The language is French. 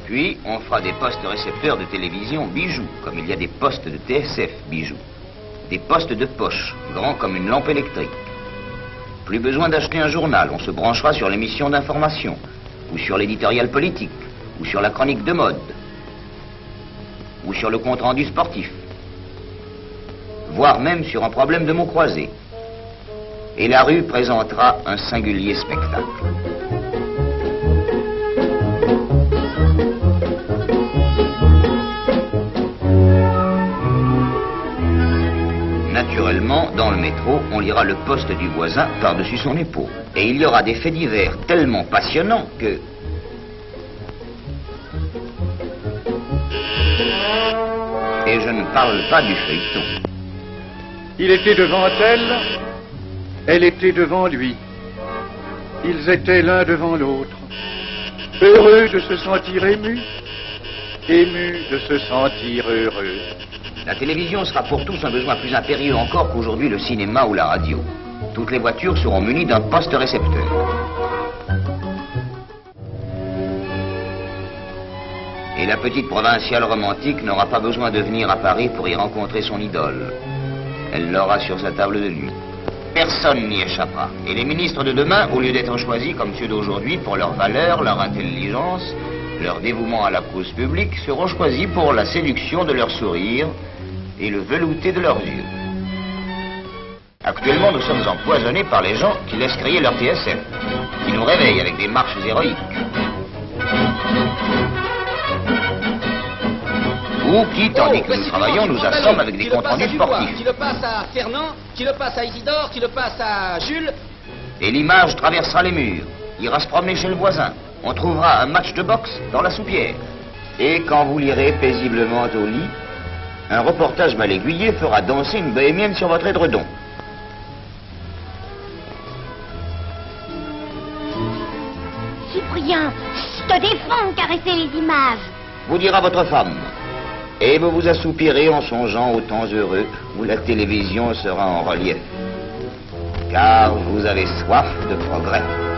Puis, on fera des postes récepteurs de télévision bijoux, comme il y a des postes de TSF bijoux. Des postes de poche, grands comme une lampe électrique. Plus besoin d'acheter un journal, on se branchera sur l'émission d'information, ou sur l'éditorial politique, ou sur la chronique de mode, ou sur le compte-rendu sportif, voire même sur un problème de mots croisés. Et la rue présentera un singulier spectacle. Naturellement, dans le métro, on lira le poste du voisin par-dessus son épaule. Et il y aura des faits divers tellement passionnants que... Et je ne parle pas du feuilleton. Il était devant elle était devant lui. Ils étaient l'un devant l'autre, heureux de se sentir émus, émus de se sentir heureux. La télévision sera pour tous un besoin plus impérieux encore qu'aujourd'hui le cinéma ou la radio. Toutes les voitures seront munies d'un poste récepteur. Et la petite provinciale romantique n'aura pas besoin de venir à Paris pour y rencontrer son idole. Elle l'aura sur sa table de nuit. Personne n'y échappera. Et les ministres de demain, au lieu d'être choisis comme ceux d'aujourd'hui pour leur valeur, leur intelligence, leur dévouement à la cause publique, seront choisis pour la séduction de leur sourire et le velouté de leurs yeux. Actuellement, nous sommes empoisonnés par les gens qui laissent crier leur TSF, qui nous réveillent avec des marches héroïques. Ou qui, tandis que nous travaillons, nous assomment avec des comptes rendus sportifs. Qui le passe à Fernand, qui le passe à Isidore, qui le passe à Jules. Et l'image traversera les murs, ira se promener chez le voisin. On trouvera un match de boxe dans la soupière. Et quand vous lirez paisiblement au lit, un reportage mal aiguillé fera danser une bohémienne sur votre édredon. Cyprien, je te défends de caresser les images. Vous dira votre femme. Et vous vous assoupirez en songeant aux temps heureux où la télévision sera en relief. Car vous avez soif de progrès.